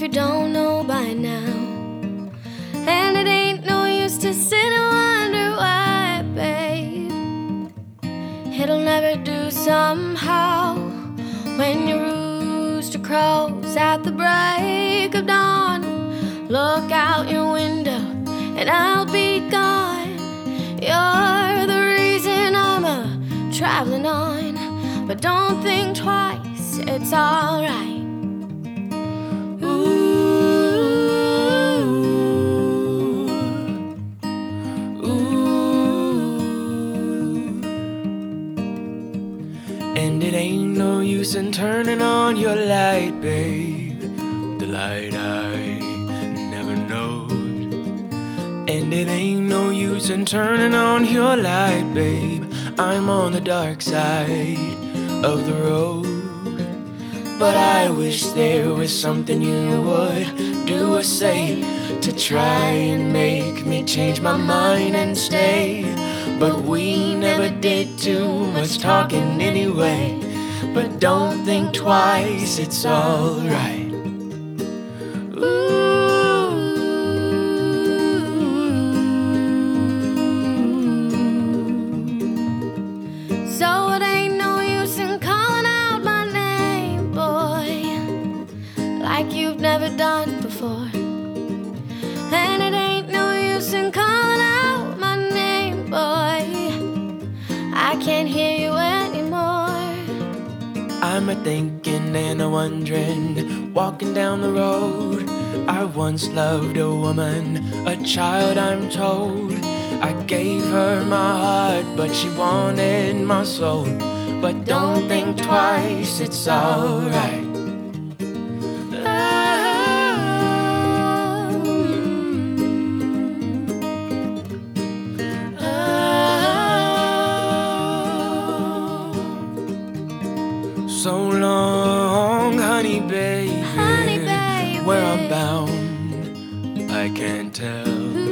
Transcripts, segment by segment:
don't know by now. And it ain't no use to sit and wonder why, babe. It'll never do somehow when your rooster crows at the break of dawn. Look out your window and I'll be gone. You're the reason I'm traveling on. But don't think twice, it's alright. And it ain't no use in turning on your light, babe, the light I never knowed. And it ain't no use in turning on your light, babe, I'm on the dark side of the road. But I wish there was something you would do or say to try and make me change my mind and stay. But we never did too much talking anyway. But don't think twice, it's alright. So it ain't no use in calling out my name, boy, like you've never done before. And it ain't no use in calling out my name, boy, I can't hear you anymore. I'm a thinking and a wondering, walking down the road. I once loved a woman, a child I'm told. I gave her my heart, but she wanted my soul. But don't think twice, it's alright. So long, honey baby, Honey, baby. where I'm bound, I can't tell.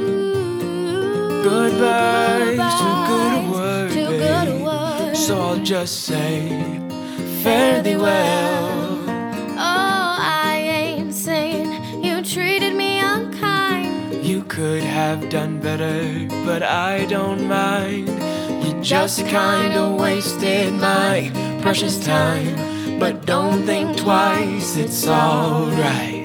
Goodbye's too good a word, too babe, good a word. so I'll just say fare thee well. Oh, I ain't saying you treated me unkind. You could have done better, but I don't mind. You just kinda wasted my precious time. But don't think twice, it's alright.